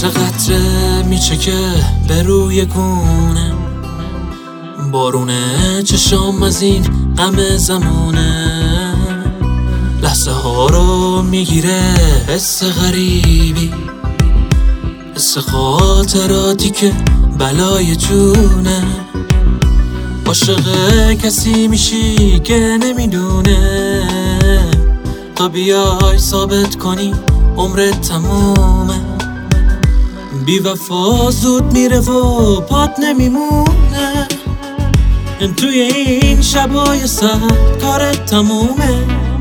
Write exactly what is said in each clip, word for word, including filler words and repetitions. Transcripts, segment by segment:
مثل قطره میچکه به روی گونه، بارونه چشام از این غم زمونه، لحظه ها رو میگیره حس غریبی، حس خاطراتی که بلای جونه. عاشق کسی میشی که نمیدونه، تا بیای ثابت کنی عمرت تمومه. بی وفا زود میره و پات نمیمونه، توی این شبای سرد کارت تمومه.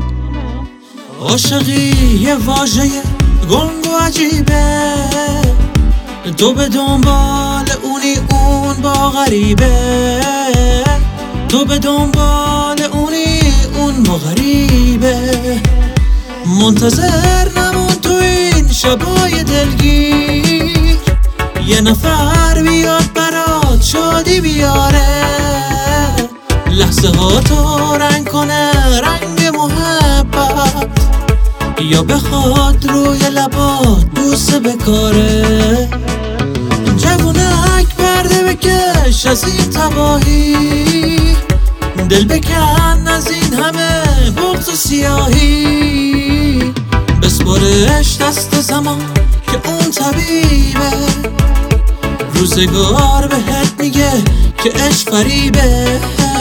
عاشقی یه واژه گنگ و عجیبه، تو به دنبال اونی اون با غریبه، تو به دنبال اونی اون با غریبه. منتظر نمون تو این شبای دلگیر، یه نفر بیاد برات شادی بیاره، لحظه ها تو رنگ کنه رنگ محبت، یا بخواد روی لبات بوسه بکاره. جوونک پرده بکش از این تباهی، دل بکن از این همه بغض و سیاهی، بسپارش دست زمان که اون طبیبه، روزگار بهت میگه که عشق فریبه،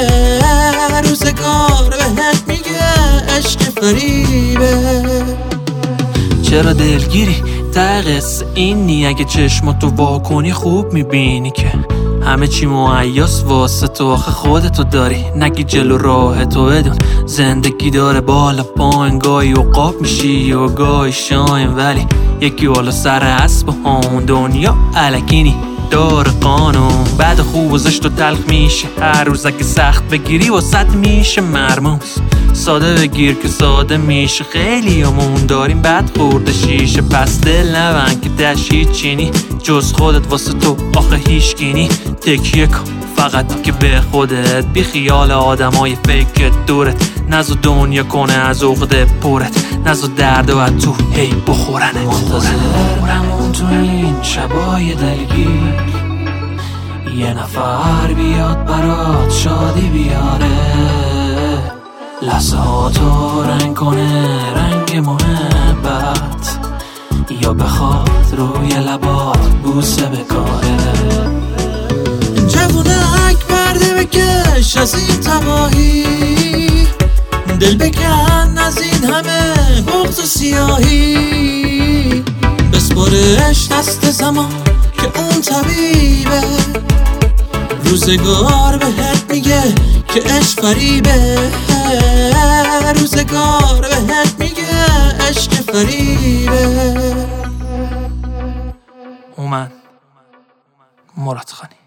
روزگار بهت میگه عشق فریبه. چرا دلگیری؟ ته قصه اینی اگه چشماتو وا کنی خوب میبینی که همه چی مهیاس واسه تو، آخه خودتو داری نگی جلو راه تو. بدون زندگی داره بالا پایین، گاهی عقاب میشی و گاهی شاین، ولی یکی والا سر اسب هامون. دنیا الکینی دار قانون، بعد خوب و زشت و تلخ میشه هر روز، اگه سخت بگیری واسط میشه مرموز. ساده بگیر که ساده میشه، خیلی همون داریم بد خورده شیشه. پس دل نبند که دشی چینی جز خودت واسه تو آخه هیچ گینی. تکیه کن فقط که به خودت، بی خیال آدمای فیکت دورت، نزو دنیا کنه از عقده پرت، نزو درد و تو هی بخورنت. منتظر نمون تو این شبای دلگیر، یه نفر بیاد برات شادی بیاره، لحظه ها تو رنگ کنه رنگ محبت، یا بخواد روی لبات بوسه بکاره. جوونک پرده بکش از این تباهی، دل بکن از این همه بغض و سیاهی، بسپارش دست زمان که اون طبیبه، روزگار بهت میگه که عشق فریبه، روزگار بهت میگه عشق فریبه. اومن مراد خانی.